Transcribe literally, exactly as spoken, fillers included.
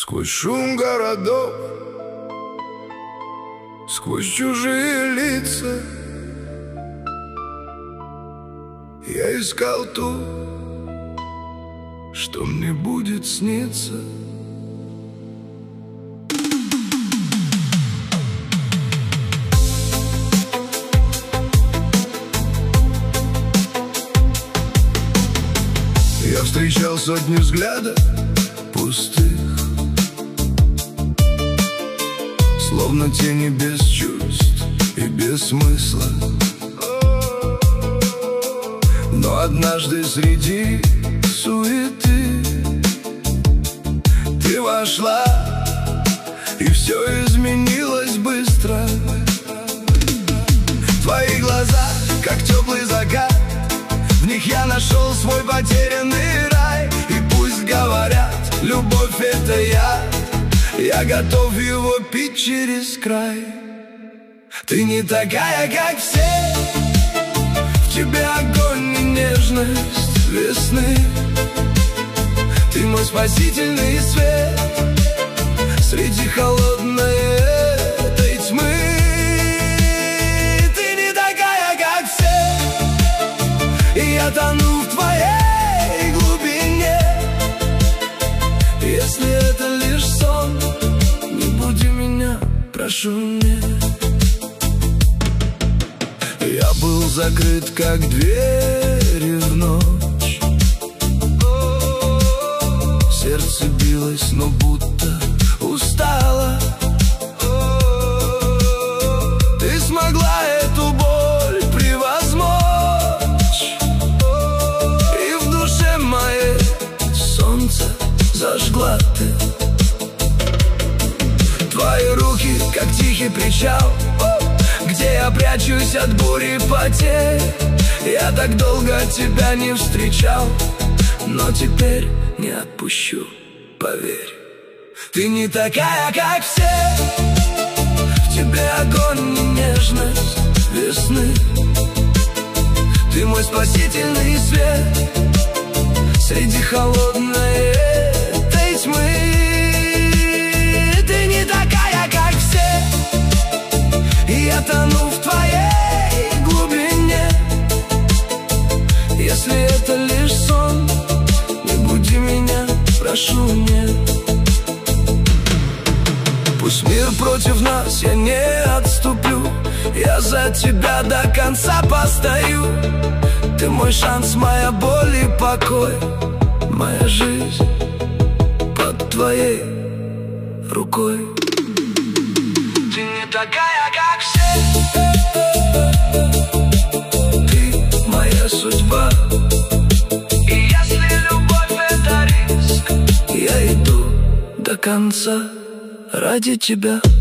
Сквозь шум городов, сквозь чужие лица я искал ту, что мне будет сниться. Я встречал сотни взглядов пустых, словно тени без чувств и без смысла. Но однажды среди суеты ты вошла, и все изменилось быстро. Твои глаза, как теплый закат, в них я нашел свой потерянный рай. И пусть говорят, любовь — это я, я готов его пить через край. Ты не такая, как все, в тебе огонь и нежность весны. Ты мой спасительный свет среди холодной этой тьмы. Ты не такая, как все, и я тону в твоей глубине. Если это лишь сон, не буди меня, прошу, не. Я был закрыт, как двери в ночь. Сердце билось, но будто устало. Ты смогла эту боль превозмочь, и в душе моей солнце зажгла ты. Твои руки, как тихий причал, где я прячусь от бури потерь. Я так долго тебя не встречал, но теперь не отпущу, поверь. Ты не такая, как все, в тебе огонь и нежность весны. Ты мой спасительный свет среди холодной этой тьмы. Ты не такая, как все, и я тону в твоей глубине. Если это лишь сон, не буди меня, прошу, нет. Пусть мир против нас, я не отступлю, я за тебя до конца постою. Ты мой шанс, моя боль и покой, моя жизнь под твоей рукой. Ты не такая, как все, ты моя судьба. И если любовь — это риск, я иду до конца ради тебя.